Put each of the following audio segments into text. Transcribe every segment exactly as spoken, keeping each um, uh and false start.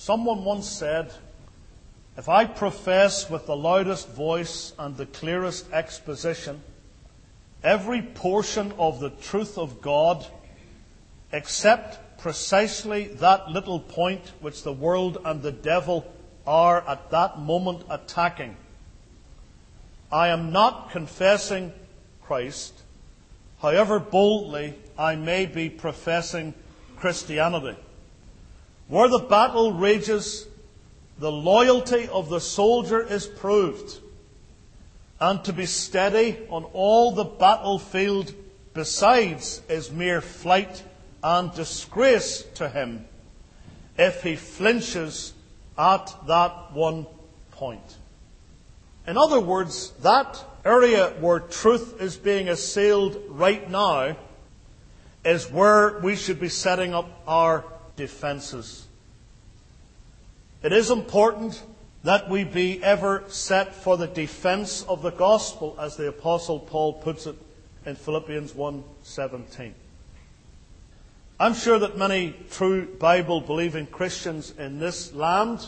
Someone once said, if I profess with the loudest voice and the clearest exposition every portion of the truth of God, except precisely that little point which the world and the devil are at that moment attacking, I am not confessing Christ, however boldly I may be professing Christianity. Where the battle rages, the loyalty of the soldier is proved, and to be steady on all the battlefield besides is mere flight and disgrace to him if he flinches at that one point. In other words, that area where truth is being assailed right now is where we should be setting up our defences. It is important that we be ever set for the defence of the gospel, as the Apostle Paul puts it in Philippians one seventeen. I'm sure that many true Bible-believing Christians in this land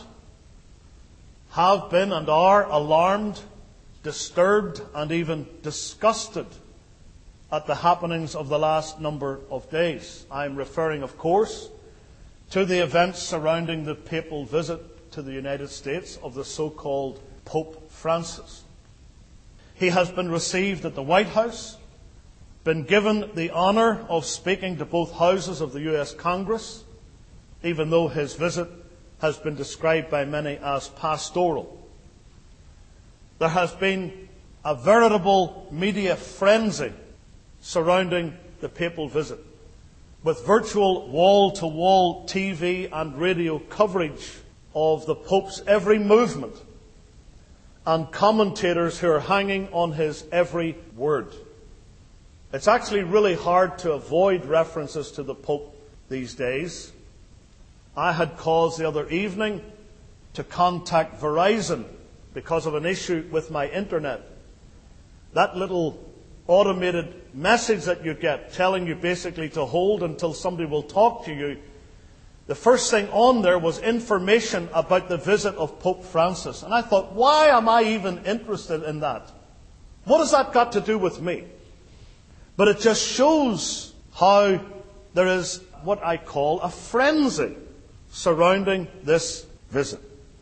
have been and are alarmed, disturbed, and even disgusted at the happenings of the last number of days. I'm referring, of course, to the events surrounding the papal visit to the United States of the so-called Pope Francis. He has been received at the White House, been given the honour of speaking to both houses of the U S Congress, even though his visit has been described by many as pastoral. There has been a veritable media frenzy surrounding the papal visit, with virtual wall-to-wall T V and radio coverage of the Pope's every movement, and commentators who are hanging on his every word. It's actually really hard to avoid references to the Pope these days. I had cause the other evening to contact Verizon because of an issue with my internet. That little automated message that you get telling you basically to hold until somebody will talk to you, the first thing on there was information about the visit of Pope Francis. And I thought, why am I even interested in that? What has that got to do with me? But it just shows how there is what I call a frenzy surrounding this visit.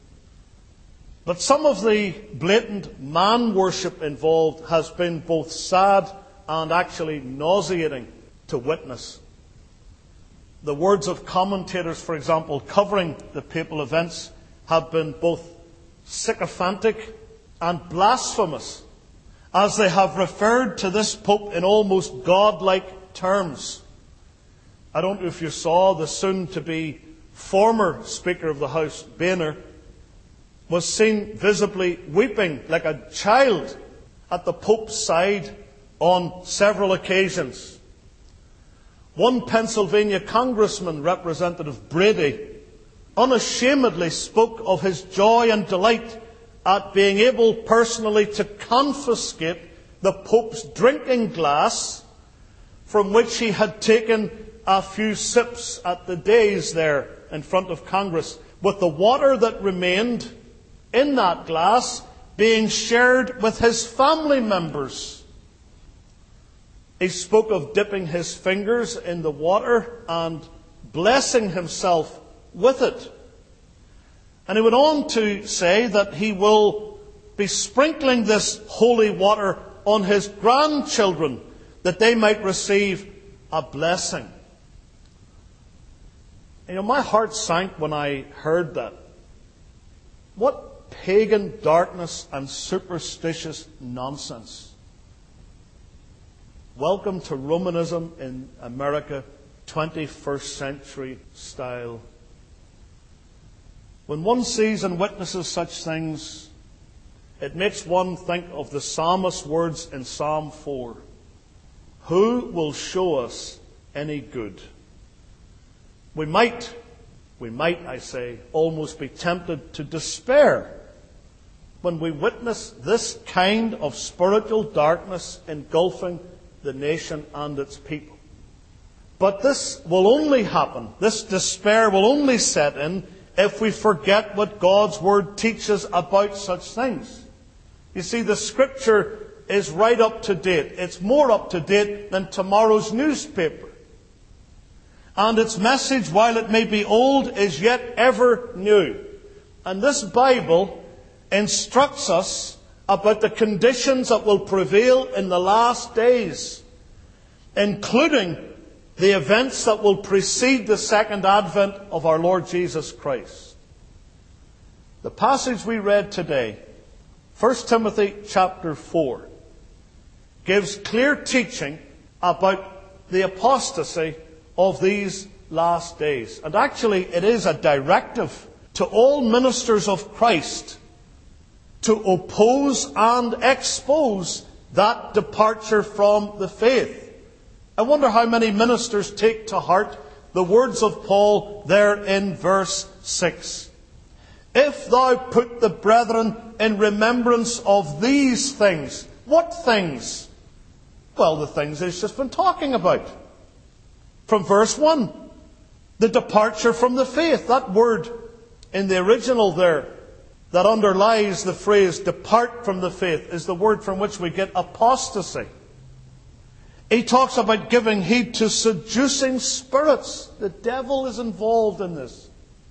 But some of the blatant man worship involved has been both sad and actually nauseating to witness. The words of commentators, for example, covering the papal events have been both sycophantic and blasphemous, as they have referred to this Pope in almost godlike terms. I don't know if you saw the soon-to-be former Speaker of the House, Boehner, was seen visibly weeping like a child at the Pope's side on several occasions. One Pennsylvania congressman, Representative Brady, unashamedly spoke of his joy and delight at being able personally to confiscate the Pope's drinking glass, from which he had taken a few sips at the days there in front of Congress, with the water that remained in that glass being shared with his family members. He spoke of dipping his fingers in the water and blessing himself with it. And he went on to say that he will be sprinkling this holy water on his grandchildren, that they might receive a blessing. You know, my heart sank when I heard that. What pagan darkness and superstitious nonsense. Welcome to Romanism in America, twenty-first century style. When one sees and witnesses such things, it makes one think of the psalmist's words in Psalm four. Who will show us any good? We might, we might, I say, almost be tempted to despair when we witness this kind of spiritual darkness engulfing the nation and its people. But this will only happen, this despair will only set in if we forget what God's Word teaches about such things. You see, the Scripture is right up to date. It's more up to date than tomorrow's newspaper. And its message, while it may be old, is yet ever new. And this Bible instructs us about the conditions that will prevail in the last days, including the events that will precede the second advent of our Lord Jesus Christ. The passage we read today, First Timothy chapter four, gives clear teaching about the apostasy of these last days. And actually, it is a directive to all ministers of Christ to oppose and expose that departure from the faith. I wonder how many ministers take to heart the words of Paul there in verse six. If thou put the brethren in remembrance of these things. What things? Well, the things he's just been talking about. From verse one, the departure from the faith. That word in the original there that underlies the phrase depart from the faith is the word from which we get apostasy. He talks about giving heed to seducing spirits. The devil is involved in this.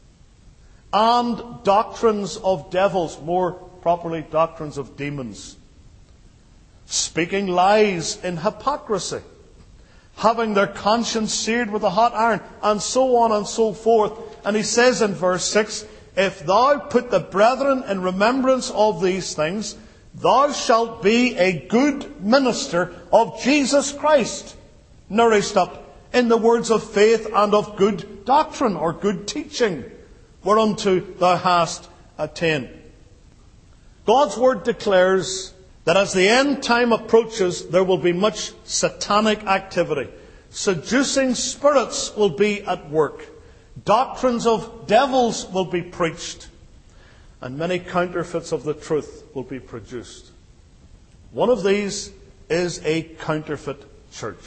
And doctrines of devils, more properly doctrines of demons. Speaking lies in hypocrisy. Having their conscience seared with a hot iron, and so on and so forth. And he says in verse six, if thou put the brethren in remembrance of these things, thou shalt be a good minister of Jesus Christ, nourished up in the words of faith and of good doctrine or good teaching, whereunto thou hast attained. God's Word declares that as the end time approaches, there will be much satanic activity. Seducing spirits will be at work. Doctrines of devils will be preached. And many counterfeits of the truth will be produced. One of these is a counterfeit church.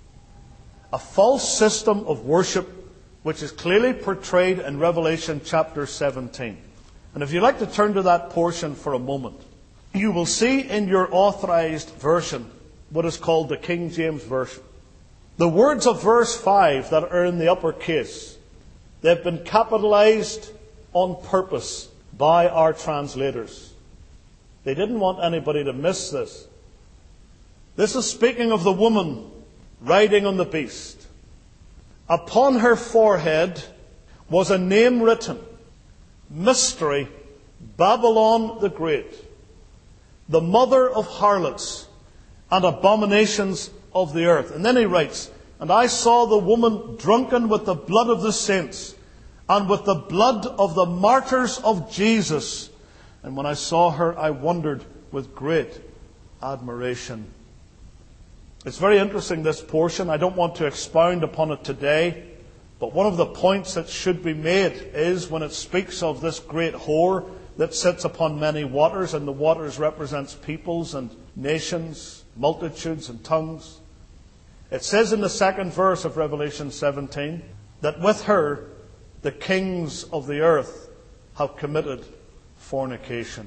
A false system of worship which is clearly portrayed in Revelation chapter seventeen. And if you'd like to turn to that portion for a moment, you will see in your authorized version what is called the King James Version. The words of verse five that are in the uppercase, they've been capitalized on purpose by our translators. They didn't want anybody to miss this. This is speaking of the woman riding on the beast. Upon her forehead was a name written, Mystery, Babylon the Great, the mother of harlots and abominations of the earth. And then he writes, and I saw the woman drunken with the blood of the saints and with the blood of the martyrs of Jesus. And when I saw her, I wondered with great admiration. It's very interesting, this portion. I don't want to expound upon it today. But one of the points that should be made is when it speaks of this great whore that sits upon many waters, and the waters represents peoples and nations, multitudes and tongues. It says in the second verse of Revelation seventeen that with her the kings of the earth have committed fornication.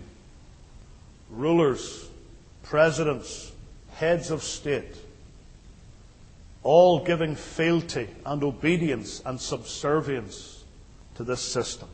Rulers, presidents, heads of state, all giving fealty and obedience and subservience to this system.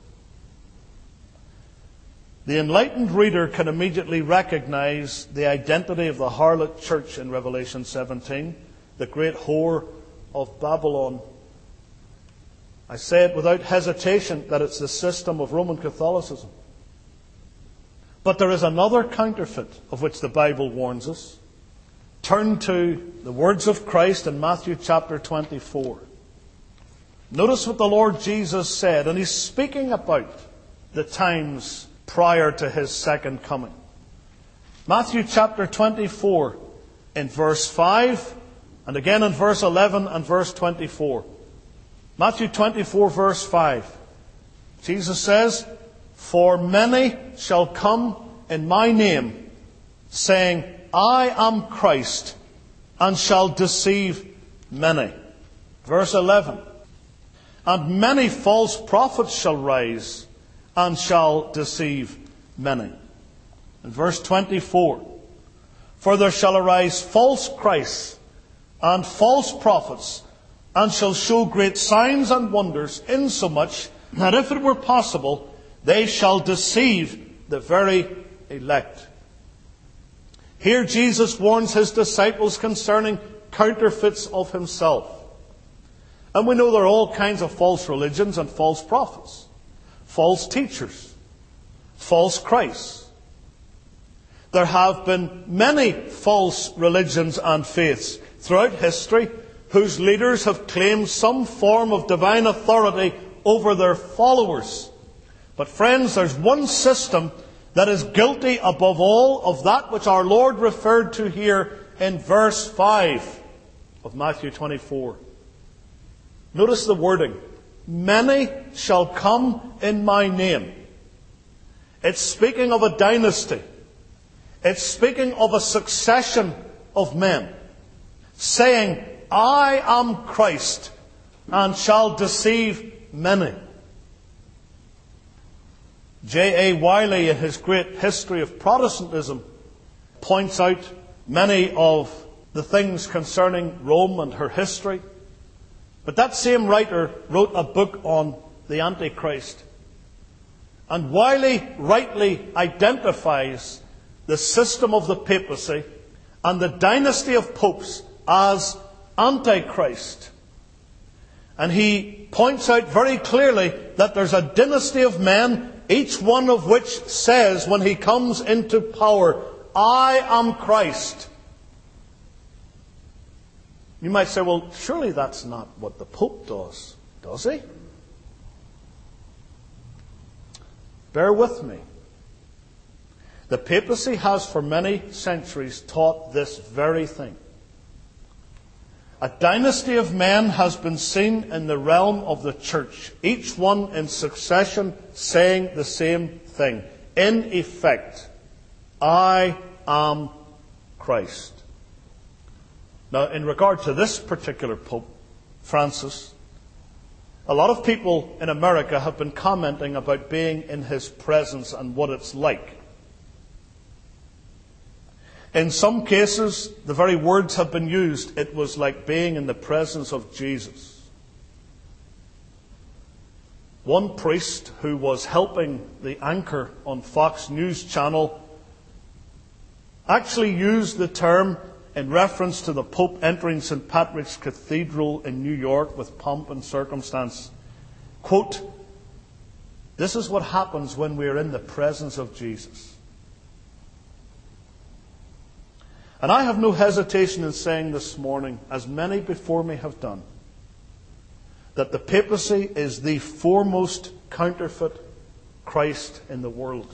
The enlightened reader can immediately recognize the identity of the harlot church in Revelation seventeen, the great whore of Babylon. I say it without hesitation that it's the system of Roman Catholicism. But there is another counterfeit of which the Bible warns us. Turn to the words of Christ in Matthew chapter twenty-four. Notice what the Lord Jesus said, and he's speaking about the times prior to his second coming. Matthew chapter twenty-four in verse five, and again in verse eleven and verse twenty-four. Matthew twenty-four verse five. Jesus says, for many shall come in my name, saying, I am Christ, and shall deceive many. Verse eleven. And many false prophets shall rise, and shall deceive many. In verse twenty-four, for there shall arise false Christs, and false prophets, and shall show great signs and wonders, insomuch that if it were possible, they shall deceive the very elect. Here Jesus warns his disciples concerning counterfeits of himself. And we know there are all kinds of false religions and false prophets, false teachers, false Christs. There have been many false religions and faiths throughout history whose leaders have claimed some form of divine authority over their followers. But friends, there's one system that is guilty above all of that which our Lord referred to here in verse five of Matthew twenty-four. Notice the wording. Many shall come in my name. It's speaking of a dynasty. It's speaking of a succession of men, saying, I am Christ, and shall deceive many. J A Wylie, in his great history of Protestantism, points out many of the things concerning Rome and her history. But that same writer wrote a book on the Antichrist. And Wylie rightly identifies the system of the papacy and the dynasty of popes as Antichrist. And he points out very clearly that there's a dynasty of men, each one of which says when he comes into power, I am Christ. You might say, well, surely that's not what the Pope does, does he? Bear with me. The papacy has for many centuries taught this very thing. A dynasty of men has been seen in the realm of the church, each one in succession saying the same thing. In effect, I am Christ. Now, in regard to this particular Pope, Francis, a lot of people in America have been commenting about being in his presence and what it's like. In some cases, the very words have been used. It was like being in the presence of Jesus. One priest who was helping the anchor on Fox News Channel actually used the term in reference to the Pope entering Saint Patrick's Cathedral in New York with pomp and circumstance. Quote, this is what happens when we are in the presence of Jesus. And I have no hesitation in saying this morning, as many before me have done, that the papacy is the foremost counterfeit Christ in the world.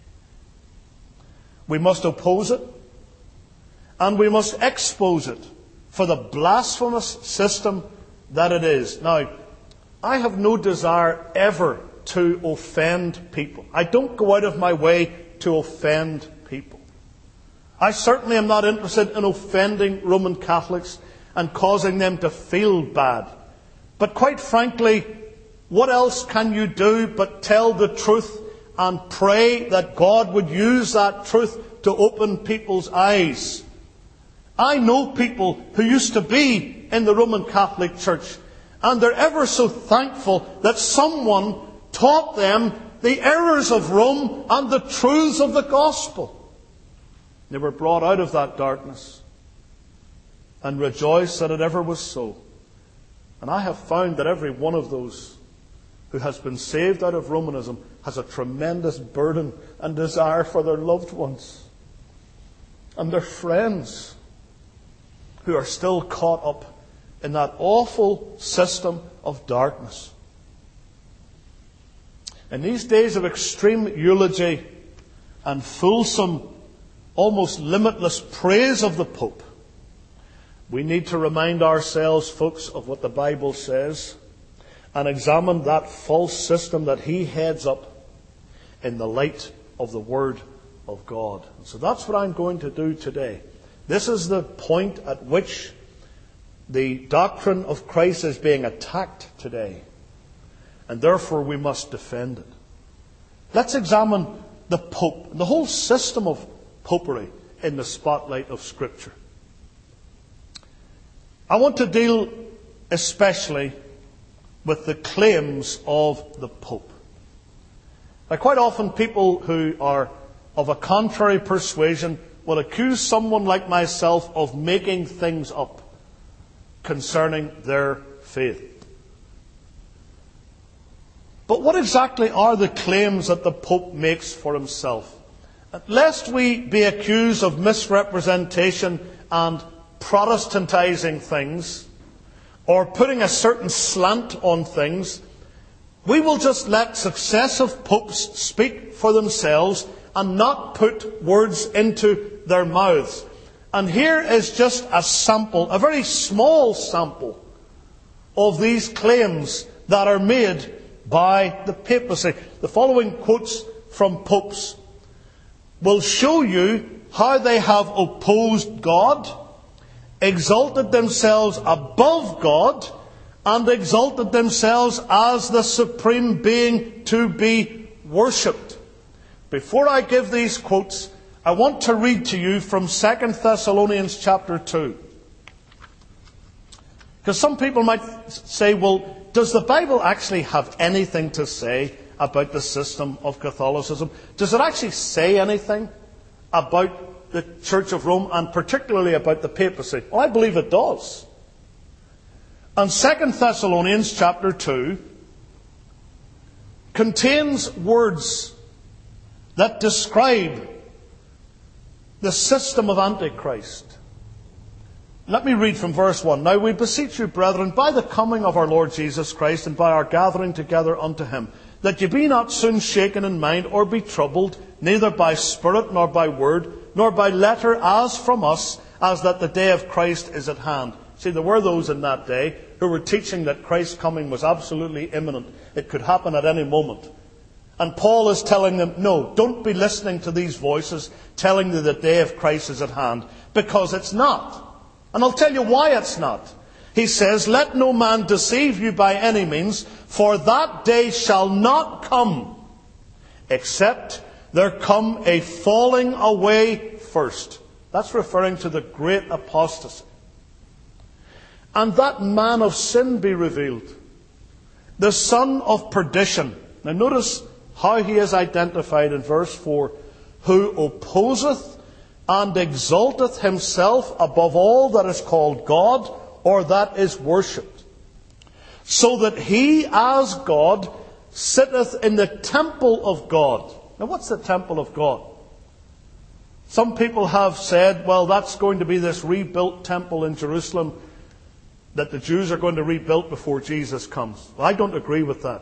We must oppose it, and we must expose it for the blasphemous system that it is. Now, I have no desire ever to offend people. I don't go out of my way to offend people. I certainly am not interested in offending Roman Catholics and causing them to feel bad. But quite frankly, what else can you do but tell the truth and pray that God would use that truth to open people's eyes? I know people who used to be in the Roman Catholic Church, and they're ever so thankful that someone taught them the errors of Rome and the truths of the gospel. They were brought out of that darkness and rejoice that it ever was so. And I have found that every one of those who has been saved out of Romanism has a tremendous burden and desire for their loved ones and their friends who are still caught up in that awful system of darkness. In these days of extreme eulogy and fulsome, almost limitless praise of the Pope, we need to remind ourselves, folks, of what the Bible says and examine that false system that he heads up in the light of the Word of God. So that's what I'm going to do today. This is the point at which the doctrine of Christ is being attacked today. and therefore we must defend it. Let's examine the Pope, and the whole system of popery in the spotlight of Scripture. I want to deal especially with the claims of the Pope. Now, quite often people who are of a contrary persuasion will accuse someone like myself of making things up concerning their faith. But what exactly are the claims that the Pope makes for himself? Lest we be accused of misrepresentation and Protestantizing things, or putting a certain slant on things, we will just let successive popes speak for themselves and not put words into their mouths. And here is just a sample, a very small sample, of these claims that are made by the papacy. The following quotes from popes will show you how they have opposed God, exalted themselves above God, and exalted themselves as the supreme being to be worshipped. Before I give these quotes, I want to read to you from Second Thessalonians chapter two. Because some people might say, well, does the Bible actually have anything to say about the system of Catholicism? Does it actually say anything about the Church of Rome, and particularly about the papacy? Well, I believe it does. And Second Thessalonians chapter two contains words that describe the system of Antichrist. Let me read from verse one. Now we beseech you, brethren, by the coming of our Lord Jesus Christ, and by our gathering together unto him, that ye be not soon shaken in mind, or be troubled, neither by spirit, nor by word, nor by letter, as from us, as that the day of Christ is at hand. See, there were those in that day who were teaching that Christ's coming was absolutely imminent. It could happen at any moment. And Paul is telling them, no, don't be listening to these voices telling you the day of Christ is at hand, because it's not. And I'll tell you why it's not. He says, let no man deceive you by any means, for that day shall not come, except there come a falling away first. That's referring to the great apostasy. And that man of sin be revealed, the son of perdition. Now notice how he is identified in verse four. Who opposeth and exalteth himself above all that is called God, or that is worshipped, so that he as God sitteth in the temple of God. Now what's the temple of God? Some people have said, well, that's going to be this rebuilt temple in Jerusalem that the Jews are going to rebuild before Jesus comes. Well, I don't agree with that.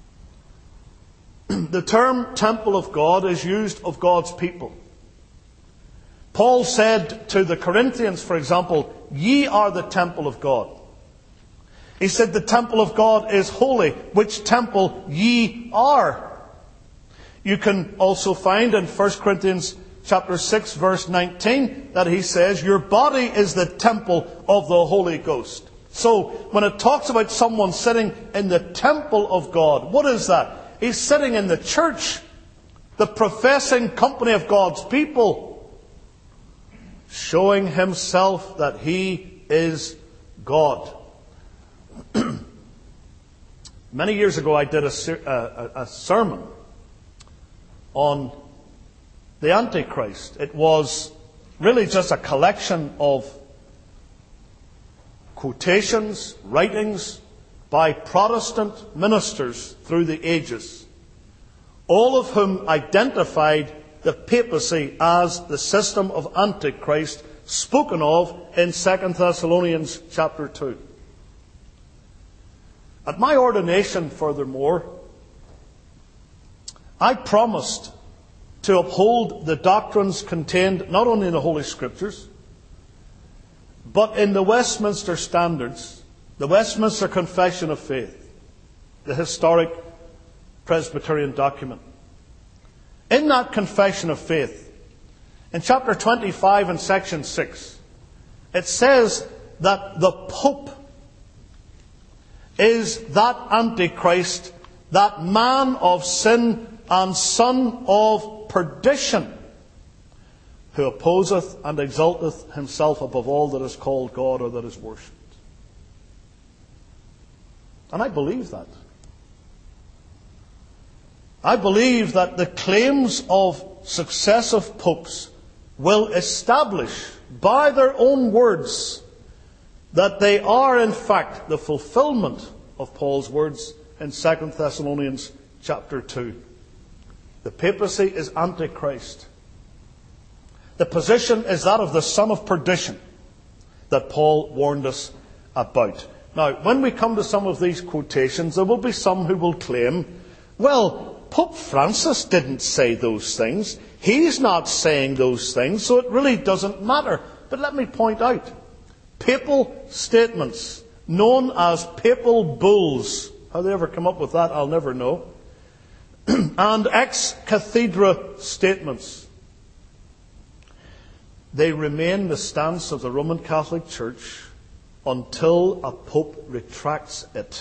The term temple of God is used of God's people. Paul said to the Corinthians, for example, ye are the temple of God. He said the temple of God is holy, which temple ye are. You can also find in First Corinthians chapter six, verse nineteen, that he says, your body is the temple of the Holy Ghost. So, when it talks about someone sitting in the temple of God, what is that? He's sitting in the church, the professing company of God's people, showing himself that he is God. Many years ago I did a, a, a sermon on the Antichrist. It was really just a collection of quotations, writings by Protestant ministers through the ages, all of whom identified the papacy as the system of Antichrist spoken of in Second Thessalonians chapter two. At my ordination, furthermore, I promised to uphold the doctrines contained not only in the Holy Scriptures, but in the Westminster Standards, the Westminster Confession of Faith, the historic Presbyterian document. In that Confession of Faith, in chapter twenty-five and section six, it says that the Pope is that Antichrist that man of sin and son of perdition, who opposeth and exalteth himself above all that is called God or that is worshipped. And I believe that. I believe that the claims of successive popes will establish by their own words that they are in fact the fulfillment of Paul's words in Second Thessalonians chapter two. The papacy is Antichrist. The position is that of the son of perdition that Paul warned us about. Now, when we come to some of these quotations, there will be some who will claim, well, Pope Francis didn't say those things. He's not saying those things, so it really doesn't matter. But let me point out, papal statements, known as papal bulls, how they ever come up with that, I'll never know, and ex cathedra statements, they remain the stance of the Roman Catholic Church until a pope retracts it.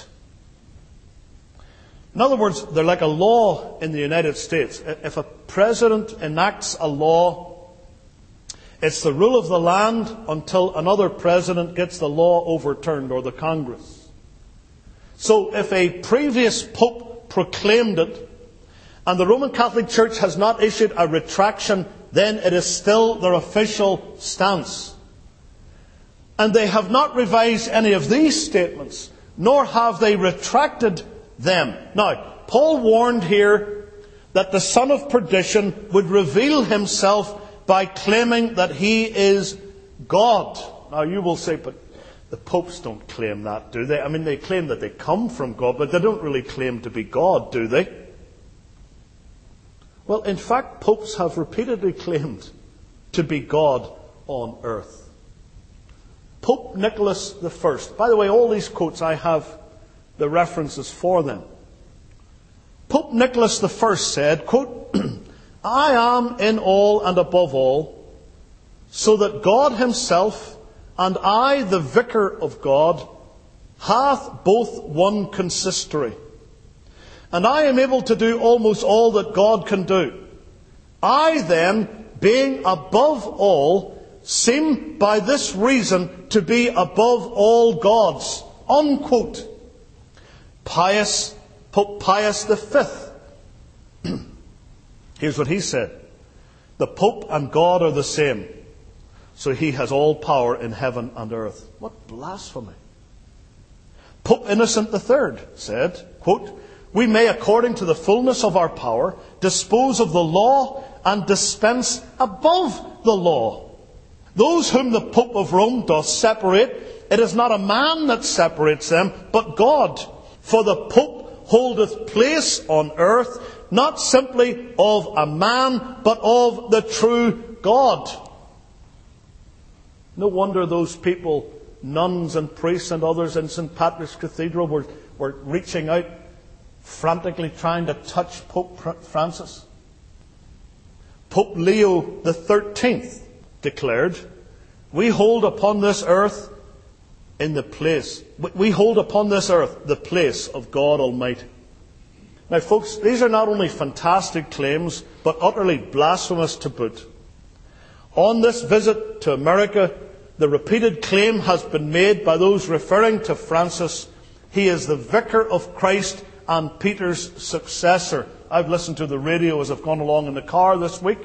In other words, they're like a law in the United States. If a president enacts a law, it's the rule of the land until another president gets the law overturned, or the Congress. So if a previous pope proclaimed it, and the Roman Catholic Church has not issued a retraction, then it is still their official stance. And they have not revised any of these statements, nor have they retracted them. Now, Paul warned here that the son of perdition would reveal himself by claiming that he is God. Now, you will say, but the popes don't claim that, do they? I mean, they claim that they come from God, but they don't really claim to be God, do they? Well, in fact, popes have repeatedly claimed to be God on earth. Pope Nicholas the First. By the way, all these quotes, I have the references for them. Pope Nicholas the First said, quote, I am in all and above all, so that God himself and I, the vicar of God, hath both one consistory. And I am able to do almost all that God can do. I then, being above all, seem by this reason to be above all gods. Unquote. Pius, Pope Pius the Fifth. Here's what he said. The Pope and God are the same, so he has all power in heaven and earth. What blasphemy. Pope Innocent the Third said, quote, we may, according to the fullness of our power, dispose of the law and dispense above the law. Those whom the Pope of Rome doth separate, it is not a man that separates them, but God. For the Pope holdeth place on earth, not simply of a man, but of the true God. No wonder those people, nuns and priests and others in Saint Patrick's Cathedral, were, were reaching out, frantically trying to touch Pope Francis. Pope Leo the Thirteenth declared, we hold upon this earth in the place, we hold upon this earth the place of God Almighty. Now folks, these are not only fantastic claims, but utterly blasphemous to boot. On this visit to America, the repeated claim has been made by those referring to Francis, he is the vicar of Christ and Peter's successor. I've listened to the radio as I've gone along in the car this week.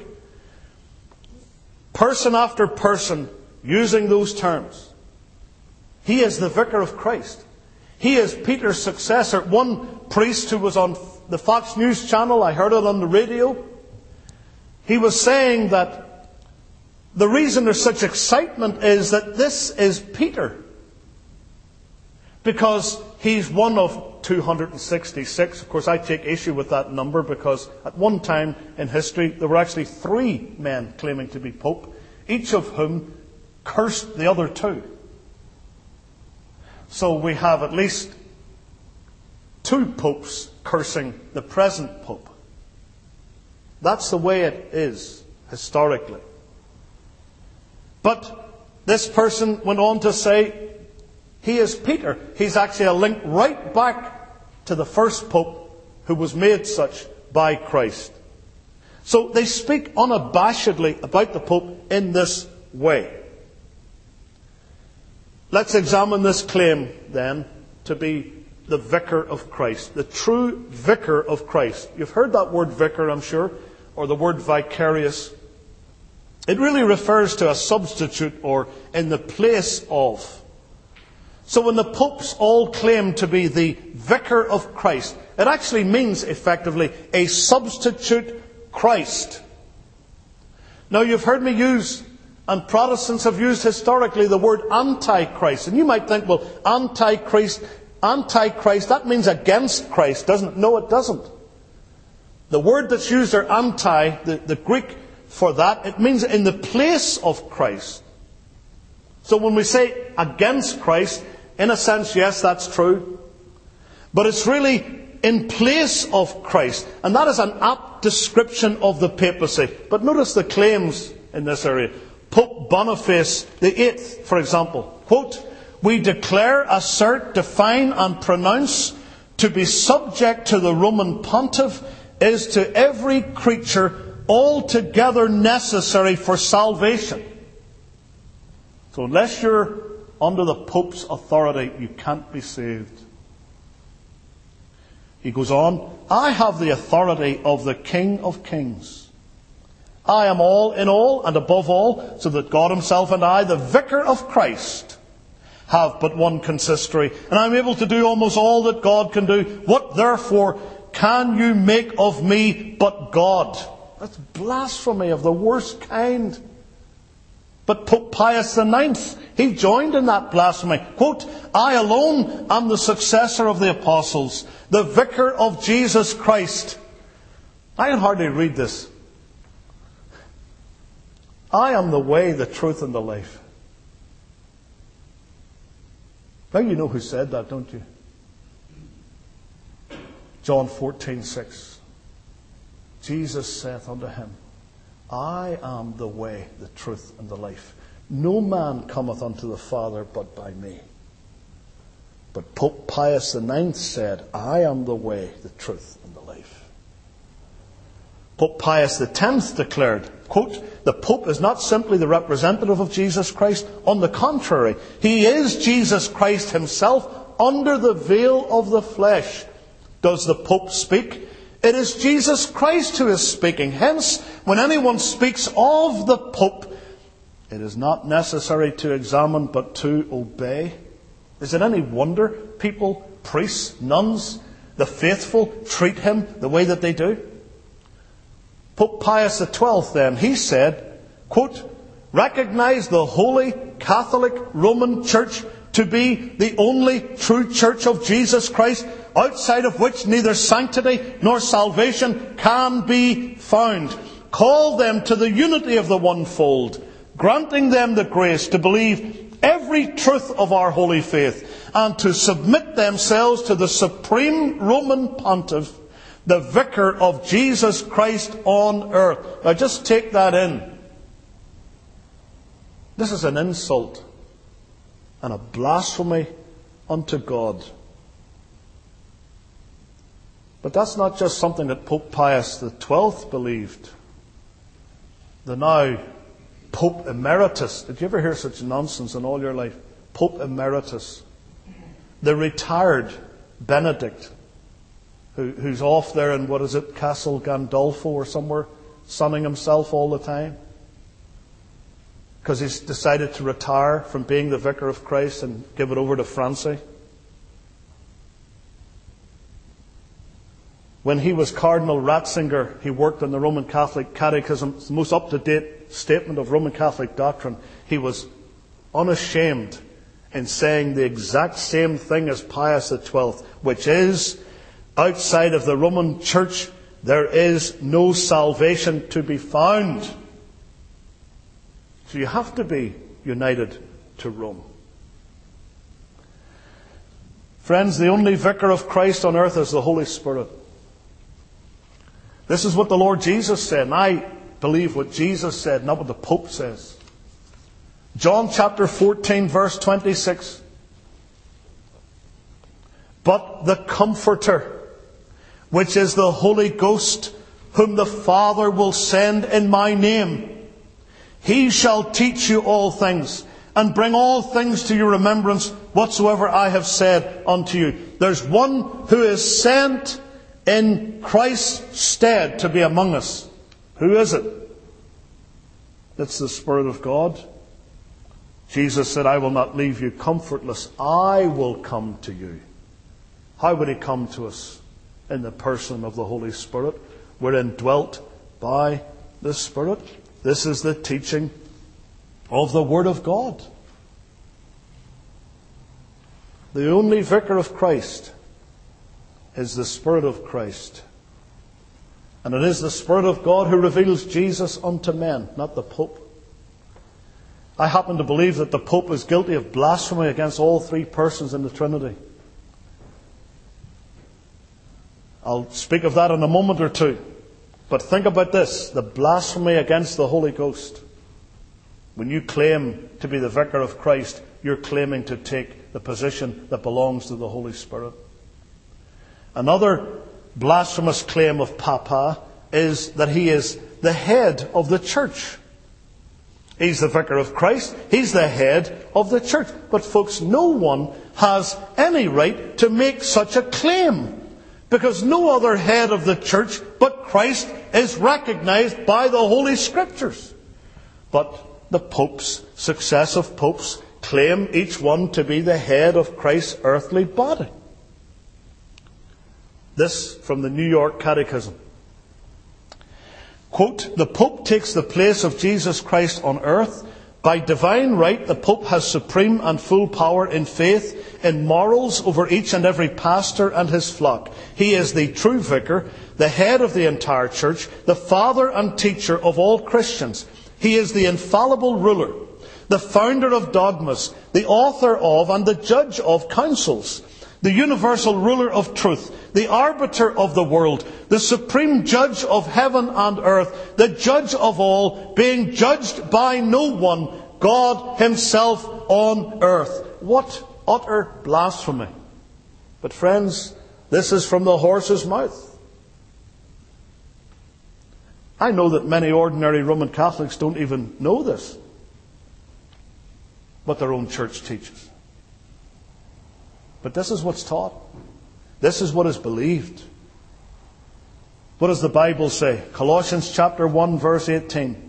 Person after person using those terms. He is the vicar of Christ. He is Peter's successor. One priest who was on the Fox News channel, I heard it on the radio, he was saying that the reason there's such excitement is that this is Peter. Because he's one of two hundred sixty-six. Of course, I take issue with that number because at one time in history there were actually three men claiming to be Pope, each of whom cursed the other two. So we have at least two popes cursing the present Pope. That's the way it is historically. But this person went on to say, he is Peter. He's actually a link right back to the first Pope, who was made such by Christ. So they speak unabashedly about the Pope in this way. Let's examine this claim then to be the vicar of Christ, the true vicar of Christ. You've heard that word vicar, I'm sure, or the word vicarious. It really refers to a substitute or in the place of. So when the popes all claim to be the vicar of Christ, it actually means effectively a substitute Christ. Now you've heard me use, and Protestants have used historically, the word antichrist. And you might think, well, antichrist, antichrist, that means against Christ, doesn't it? No, it doesn't. The word that's used there, anti, the, the Greek for that, it means in the place of Christ. So when we say against Christ, in a sense, yes, that's true. But it's really in place of Christ. And that is an apt description of the papacy. But notice the claims in this area. Pope Boniface the Eighth, for example, quote, "We declare, assert, define and pronounce to be subject to the Roman Pontiff is to every creature altogether necessary for salvation." So unless you're under the Pope's authority, you can't be saved. He goes on, "I have the authority of the King of Kings. I am all in all and above all, so that God himself and I, the vicar of Christ, have but one consistory, and I am able to do almost all that God can do. What therefore can you make of me but God?" That's blasphemy of the worst kind. But Pope Pius the Ninth, he joined in that blasphemy. Quote, "I alone am the successor of the apostles, the vicar of Jesus Christ." I can hardly read this. "I am the way, the truth, and the life." Now you know who said that, don't you? John fourteen six. Jesus saith unto him, "I am the way, the truth, and the life. No man cometh unto the Father but by me." But Pope Pius the Ninth said, "I am the way, the truth, and the life." Pope Pius the Tenth declared, quote, "The Pope is not simply the representative of Jesus Christ. On the contrary, he is Jesus Christ himself under the veil of the flesh. Does the Pope speak? It is Jesus Christ who is speaking. Hence, when anyone speaks of the Pope, it is not necessary to examine but to obey." Is it any wonder people, priests, nuns, the faithful, treat him the way that they do? Pope Pius the Twelfth then, he said, quote, "Recognize the Holy Catholic Roman Church to be the only true Church of Jesus Christ, outside of which neither sanctity nor salvation can be found. Call them to the unity of the one fold, granting them the grace to believe every truth of our holy faith, and to submit themselves to the supreme Roman Pontiff, the vicar of Jesus Christ on earth." Now just take that in. This is an insult and a blasphemy unto God. But that's not just something that Pope Pius the Twelfth believed. The now Pope Emeritus. Did you ever hear such nonsense in all your life? Pope Emeritus. The retired Benedict, who, who's off there in, what is it, Castle Gandolfo or somewhere, sunning himself all the time. Because he's decided to retire from being the vicar of Christ and give it over to Francie. When he was Cardinal Ratzinger, he worked on the Roman Catholic Catechism, the most up-to-date statement of Roman Catholic doctrine. He was unashamed in saying the exact same thing as Pius the Twelfth, which is, outside of the Roman Church, there is no salvation to be found. So you have to be united to Rome. Friends, the only vicar of Christ on earth is the Holy Spirit. This is what the Lord Jesus said, and I believe what Jesus said, not what the Pope says. John chapter fourteen, verse twenty-six. But the Comforter, which is the Holy Ghost, whom the Father will send in my name. He shall teach you all things, and bring all things to your remembrance, whatsoever I have said unto you. There's one who is sent in Christ's stead to be among us. Who is it? It's the Spirit of God. Jesus said, I will not leave you comfortless. I will come to you. How would he come to us? In the person of the Holy Spirit. We're indwelt by the Spirit. This is the teaching of the Word of God. The only vicar of Christ is the Spirit of Christ. And it is the Spirit of God who reveals Jesus unto men, not the Pope. I happen to believe that the Pope is guilty of blasphemy against all three persons in the Trinity. I'll speak of that in a moment or two. But think about this, the blasphemy against the Holy Ghost. When you claim to be the vicar of Christ, you're claiming to take the position that belongs to the Holy Spirit. Another blasphemous claim of Papa is that he is the head of the church. He's the vicar of Christ. He's the head of the church. But folks, no one has any right to make such a claim, because no other head of the church but Christ is recognized by the Holy Scriptures. But the popes, successive popes, claim each one to be the head of Christ's earthly body. This from the New York Catechism. Quote, the Pope takes the place of Jesus Christ on earth. By divine right, the Pope has supreme and full power in faith, in morals over each and every pastor and his flock. He is the true vicar, the head of the entire church, the father and teacher of all Christians. He is the infallible ruler, the founder of dogmas, the author of and the judge of councils, the universal ruler of truth, the arbiter of the world, the supreme judge of heaven and earth, the judge of all, being judged by no one, God himself on earth. What utter blasphemy. But friends, this is from the horse's mouth. I know that many ordinary Roman Catholics don't even know this, what their own church teaches. But this is what's taught. This is what is believed. What does the Bible say? Colossians chapter one, verse eighteen.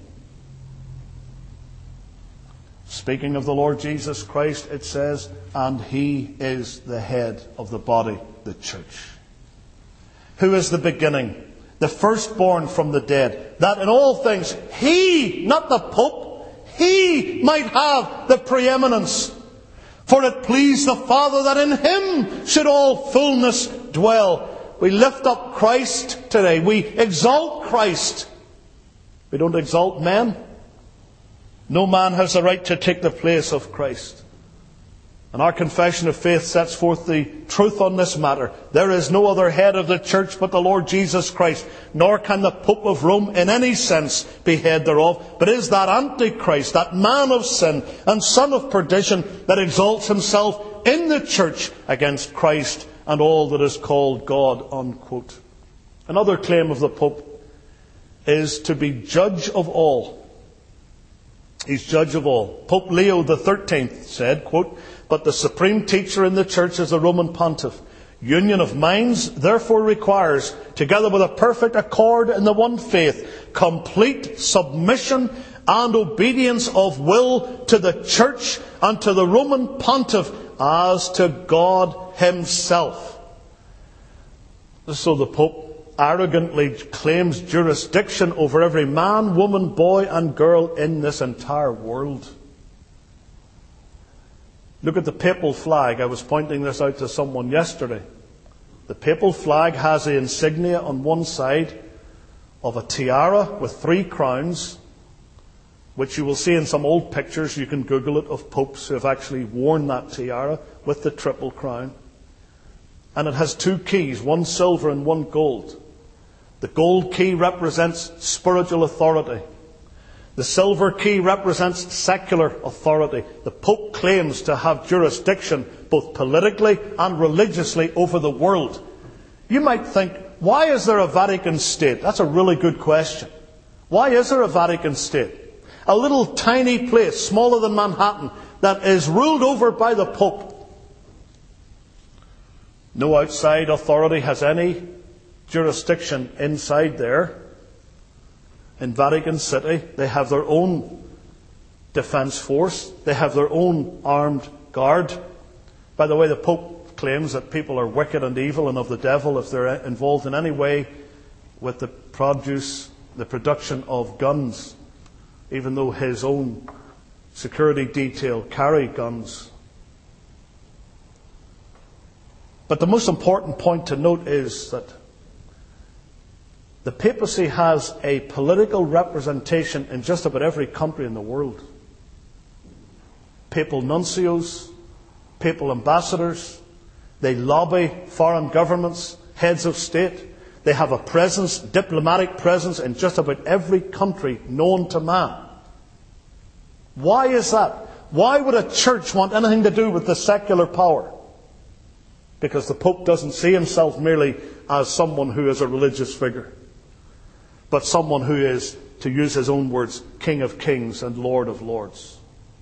Speaking of the Lord Jesus Christ, it says, and he is the head of the body, the church. Who is the beginning, the firstborn from the dead, that in all things he, not the Pope, he might have the preeminence. For it pleased the Father that in him should all fullness dwell. We lift up Christ today. We exalt Christ. We don't exalt men. No man has the right to take the place of Christ. And our confession of faith sets forth the truth on this matter. There is no other head of the church but the Lord Jesus Christ, nor can the Pope of Rome in any sense be head thereof, but is that Antichrist, that man of sin and son of perdition, that exalts himself in the church against Christ and all that is called God. Unquote. Another claim of the Pope is to be judge of all. He's judge of all. Pope Leo the thirteenth said, quote, but the supreme teacher in the church is the Roman pontiff. Union of minds therefore requires, together with a perfect accord in the one faith, complete submission and obedience of will to the church and to the Roman pontiff as to God himself. So the Pope arrogantly claims jurisdiction over every man, woman, boy and girl in this entire world. Look at the papal flag. I was pointing this out to someone yesterday. The papal flag has the insignia on one side of a tiara with three crowns, which you will see in some old pictures, you can Google it, of popes who have actually worn that tiara with the triple crown. And it has two keys, one silver and one gold. The gold key represents spiritual authority. The silver key represents secular authority. The Pope claims to have jurisdiction both politically and religiously over the world. You might think, Why is there a Vatican State? That's a really good question. Why is there a Vatican State? A little tiny place, smaller than Manhattan, that is ruled over by the Pope. No outside authority has any jurisdiction inside there. In Vatican City, they have their own defense force. They have their own armed guard. By the way, the Pope claims that people are wicked and evil and of the devil if they're involved in any way with the produce, the production of guns, even though his own security detail carry guns. But the most important point to note is that the papacy has a political representation in just about every country in the world. Papal nuncios, papal ambassadors, they lobby foreign governments, heads of state. They have a presence, diplomatic presence, in just about every country known to man. Why is that? Why would a church want anything to do with the secular power? Because the Pope doesn't see himself merely as someone who is a religious figure, but someone who is, to use his own words, King of Kings and Lord of Lords.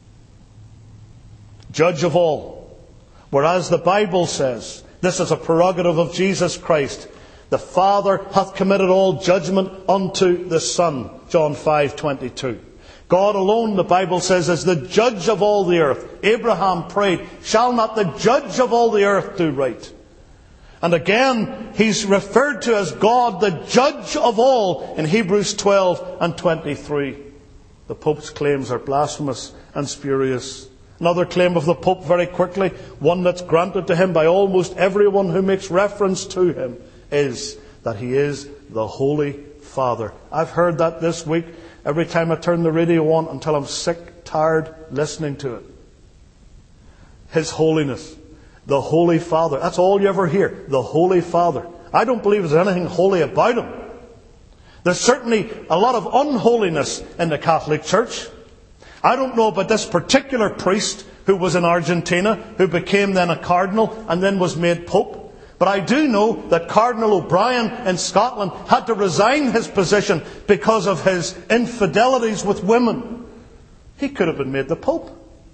Judge of all. Whereas the Bible says, this is a prerogative of Jesus Christ. The Father hath committed all judgment unto the Son. John five twenty-two. God alone, the Bible says, is the judge of all the earth. Abraham prayed, shall not the judge of all the earth do right? And again, he's referred to as God, the judge of all, in Hebrews twelve and twenty-three. The Pope's claims are blasphemous and spurious. Another claim of the Pope, very quickly, one that's granted to him by almost everyone who makes reference to him, is that he is the Holy Father. I've heard that this week every time I turn the radio on until I'm sick, tired, listening to it. His Holiness, the Holy Father. That's all you ever hear, the Holy Father. I don't believe there's anything holy about him. There's certainly a lot of unholiness in the Catholic Church. I don't know about this particular priest who was in Argentina, who became then a cardinal and then was made Pope. But I do know that Cardinal O'Brien in Scotland had to resign his position because of his infidelities with women. He could have been made the Pope.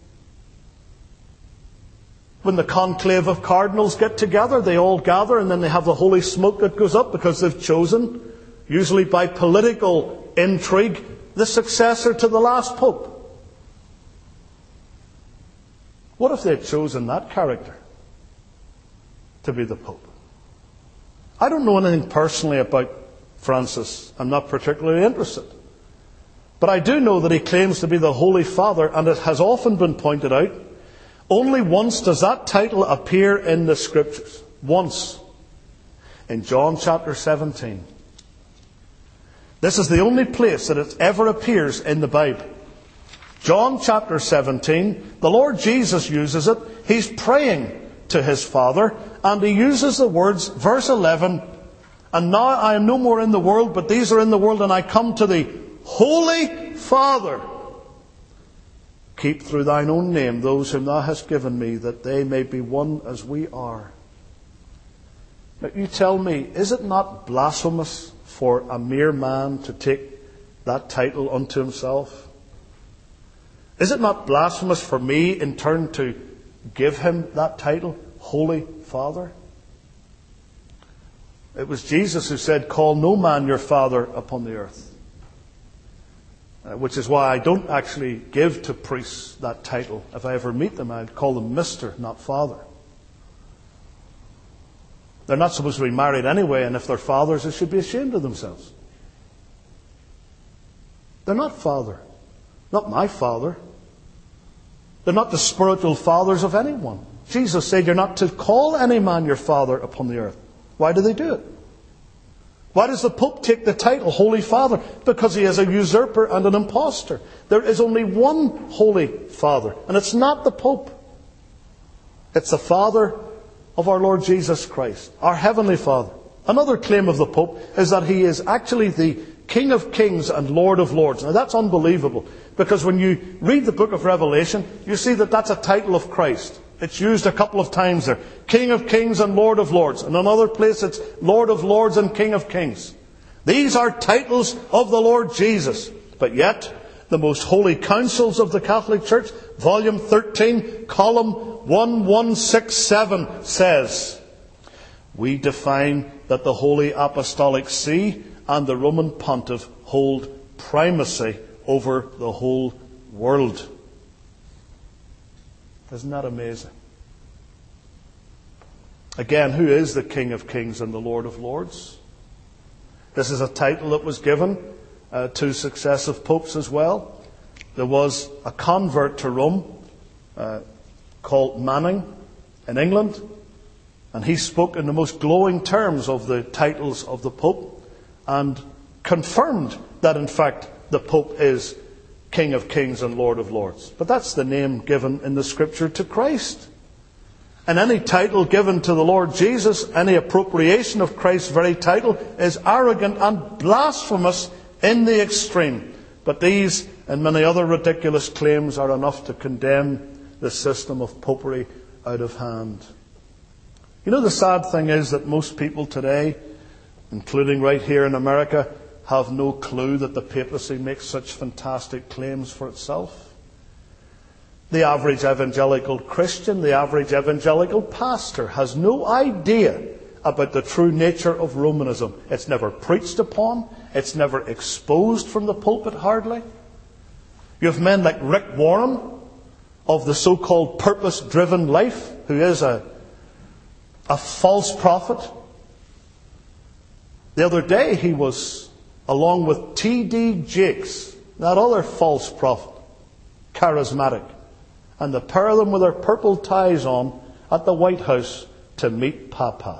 When the conclave of cardinals get together, they all gather and then they have the holy smoke that goes up because they've chosen, usually by political intrigue, the successor to the last Pope. What if they had chosen that character to be the Pope? I don't know anything personally about Francis. I'm not particularly interested. But I do know that he claims to be the Holy Father, and it has often been pointed out, only once does that title appear in the Scriptures. Once. In John chapter seventeen. This is the only place that it ever appears in the Bible. John chapter seventeen, the Lord Jesus uses it. He's praying to his Father, and he uses the words, verse eleven, and now I am no more in the world, but these are in the world, and I come to thee, Holy Father. Keep through thine own name those whom thou hast given me, that they may be one as we are. Now you tell me, is it not blasphemous for a mere man to take that title unto himself? Is it not blasphemous for me in turn to give him that title, Holy Father? It was Jesus who said, call no man your father upon the earth. Uh, which is why I don't actually give to priests that title. If I ever meet them, I'd call them Mister, not Father. They're not supposed to be married anyway, and if they're fathers, they should be ashamed of themselves. They're not father. Not my father. They're not the spiritual fathers of anyone. Jesus said you're not to call any man your father upon the earth. Why do they do it? Why does the Pope take the title Holy Father? Because he is a usurper and an impostor. There is only one Holy Father, and it's not the Pope. It's the Father of our Lord Jesus Christ, our Heavenly Father. Another claim of the Pope is that he is actually the King of Kings and Lord of Lords. Now that's unbelievable, because when you read the book of Revelation, you see that that's a title of Christ. It's used a couple of times there. King of Kings and Lord of Lords. In another place it's Lord of Lords and King of Kings. These are titles of the Lord Jesus. But yet, the Most Holy Councils of the Catholic Church, volume thirteen, column one one six seven says, we define that the Holy Apostolic See and the Roman Pontiff hold primacy over the whole world. Isn't that amazing? Again, who is the King of Kings and the Lord of Lords? This is a title that was given uh, to successive popes as well. There was a convert to Rome uh, called Manning in England, and he spoke in the most glowing terms of the titles of the Pope and confirmed that in fact the Pope is King of Kings and Lord of Lords. But that's the name given in the Scripture to Christ. And any title given to the Lord Jesus, any appropriation of Christ's very title, is arrogant and blasphemous in the extreme. But these and many other ridiculous claims are enough to condemn the system of popery out of hand. You know, the sad thing is that most people today, including right here in America, have no clue that the papacy makes such fantastic claims for itself. The average evangelical Christian, the average evangelical pastor has no idea about the true nature of Romanism. It's never preached upon. It's never exposed from the pulpit, hardly. You have men like Rick Warren of the so-called purpose-driven life, who is a, a false prophet. The other day he was along with T D Jakes, that other false prophet, charismatic. And the pair of them with their purple ties on at the White House to meet Papa.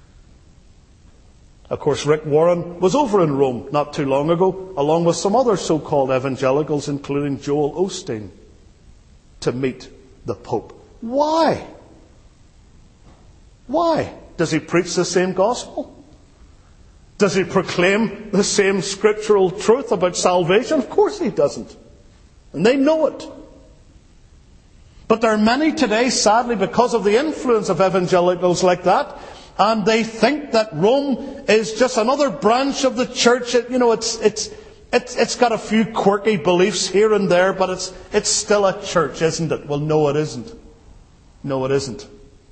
Of course, Rick Warren was over in Rome not too long ago, along with some other so-called evangelicals, including Joel Osteen, to meet the Pope. Why? Why? Does he preach the same gospel? Does he proclaim the same scriptural truth about salvation? Of course he doesn't. And they know it. But there are many today, sadly, because of the influence of evangelicals like that, and they think that Rome is just another branch of the church. It, you know, it's it's it's it's got a few quirky beliefs here and there, but it's it's still a church, isn't it? Well, no, it isn't. No, it isn't.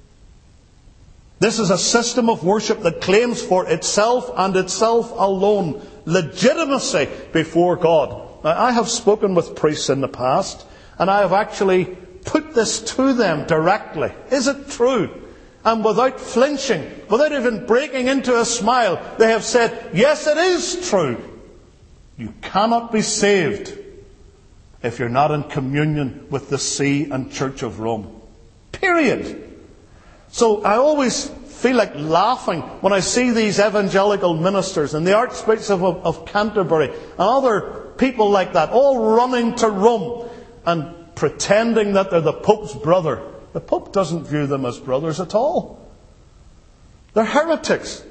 This is a system of worship that claims for itself and itself alone legitimacy before God. Now, I have spoken with priests in the past, and I have actually put this to them directly. Is it true? And without flinching, without even breaking into a smile, they have said, yes, it is true. You cannot be saved if you're not in communion with the See and Church of Rome. Period. So I always feel like laughing when I see these evangelical ministers and the Archbishop of, of Canterbury and other people like that all running to Rome and pretending that they're the Pope's brother. The Pope doesn't view them as brothers at all. They're heretics.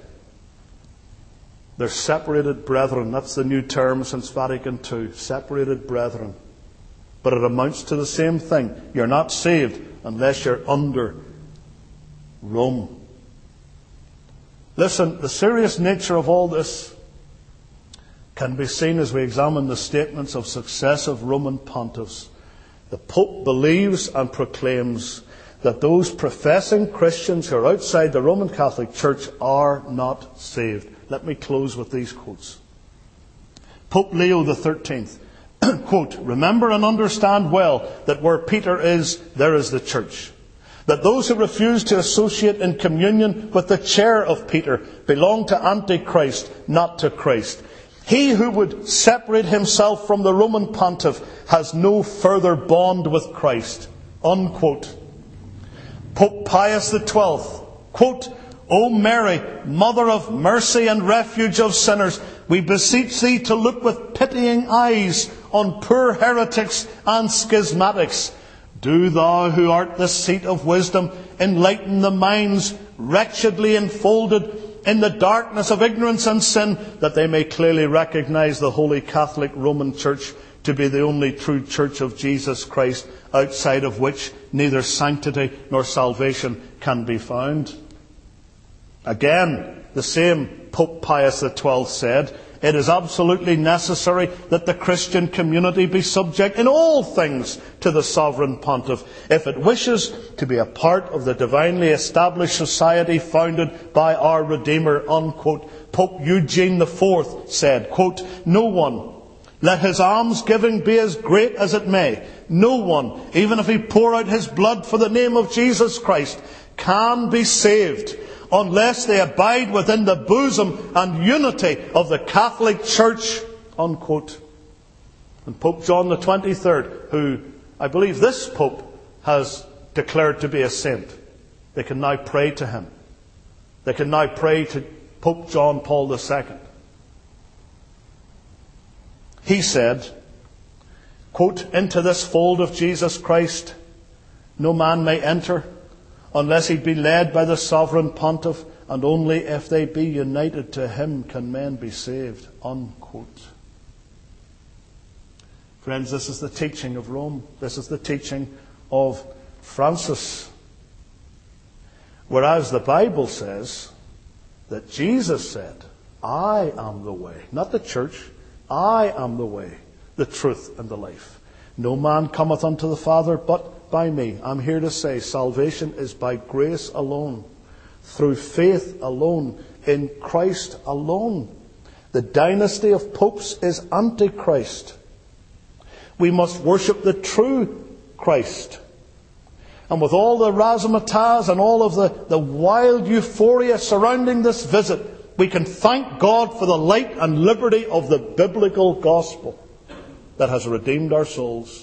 They're separated brethren. That's the new term since Vatican Two. Separated brethren. But it amounts to the same thing. You're not saved unless you're under Rome. Listen, the serious nature of all this can be seen as we examine the statements of successive Roman pontiffs. The Pope believes and proclaims that those professing Christians who are outside the Roman Catholic Church are not saved. Let me close with these quotes. Pope Leo the thirteenth, quote, "Remember and understand well that where Peter is, there is the church. That those who refuse to associate in communion with the chair of Peter belong to Antichrist, not to Christ. He who would separate himself from the Roman pontiff has no further bond with Christ." Unquote. Pope Pius the twelfth, quote, "O Mary, Mother of mercy and refuge of sinners, we beseech thee to look with pitying eyes on poor heretics and schismatics. Do thou, who art the seat of wisdom, enlighten the minds wretchedly enfolded in the darkness of ignorance and sin, that they may clearly recognize the Holy Catholic Roman Church to be the only true church of Jesus Christ, outside of which neither sanctity nor salvation can be found. Again, the same Pope Pius the twelfth said, "It is absolutely necessary that the Christian community be subject in all things to the sovereign pontiff, if it wishes to be a part of the divinely established society founded by our Redeemer." Unquote. Pope Eugene the fourth said, quote, "No one, let his almsgiving be as great as it may, no one, even if he pour out his blood for the name of Jesus Christ, can be saved unless they abide within the bosom and unity of the Catholic Church." Unquote. And Pope John the twenty-third, who I believe this Pope has declared to be a saint, they can now pray to him. They can now pray to Pope John Paul the second. He said, quote, "Into this fold of Jesus Christ no man may enter unless he be led by the sovereign pontiff, and only if they be united to him can men be saved." Unquote. Friends, this is the teaching of Rome. This is the teaching of Francis. Whereas the Bible says that Jesus said, "I am the way," not the church, "I am the way, the truth, and the life. No man cometh unto the Father but by me." I'm here to say salvation is by grace alone, through faith alone, in Christ alone. The dynasty of popes is Antichrist. We must worship the true Christ. And with all the razzmatazz and all of the, the wild euphoria surrounding this visit, we can thank God for the light and liberty of the biblical gospel that has redeemed our souls.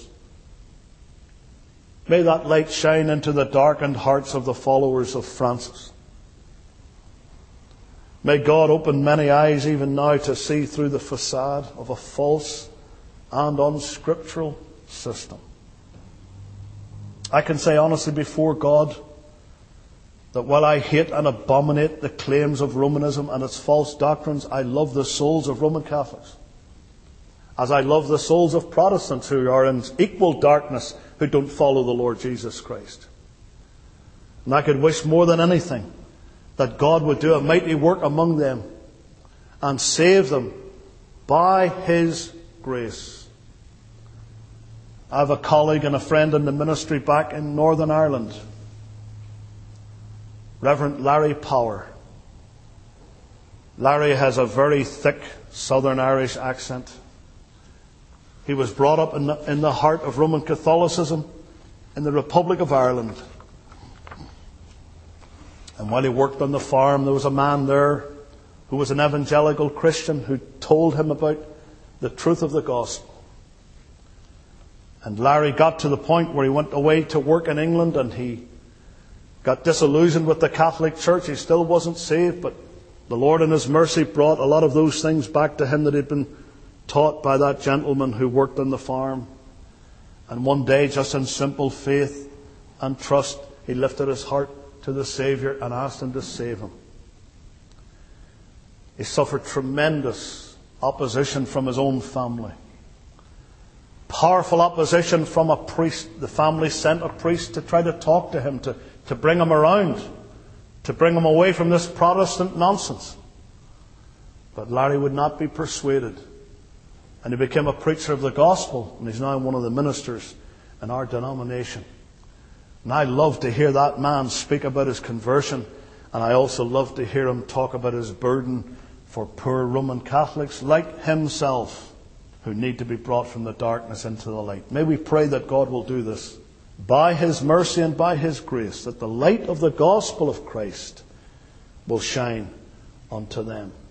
May that light shine into the darkened hearts of the followers of Francis. May God open many eyes even now to see through the facade of a false and unscriptural system. I can say honestly before God that while I hate and abominate the claims of Romanism and its false doctrines, I love the souls of Roman Catholics, as I love the souls of Protestants who are in equal darkness, who don't follow the Lord Jesus Christ. And I could wish more than anything that God would do a mighty work among them and save them by His grace. I have a colleague and a friend in the ministry back in Northern Ireland, Reverend Larry Power. Larry has a very thick Southern Irish accent. He was brought up in the, in the heart of Roman Catholicism in the Republic of Ireland. And while he worked on the farm, there was a man there who was an evangelical Christian who told him about the truth of the gospel. And Larry got to the point where he went away to work in England and he got disillusioned with the Catholic Church. He still wasn't saved, but the Lord in His mercy brought a lot of those things back to him that he'd been taught by that gentleman who worked on the farm. And one day, just in simple faith and trust, he lifted his heart to the Saviour and asked Him to save him. He suffered tremendous opposition from his own family. Powerful opposition from a priest. The family sent a priest to try to talk to him, to, to bring him around, to bring him away from this Protestant nonsense. But Larry would not be persuaded. And he became a preacher of the gospel, and he's now one of the ministers in our denomination. And I love to hear that man speak about his conversion, and I also love to hear him talk about his burden for poor Roman Catholics like himself, who need to be brought from the darkness into the light. May we pray that God will do this by His mercy and by His grace, that the light of the gospel of Christ will shine unto them.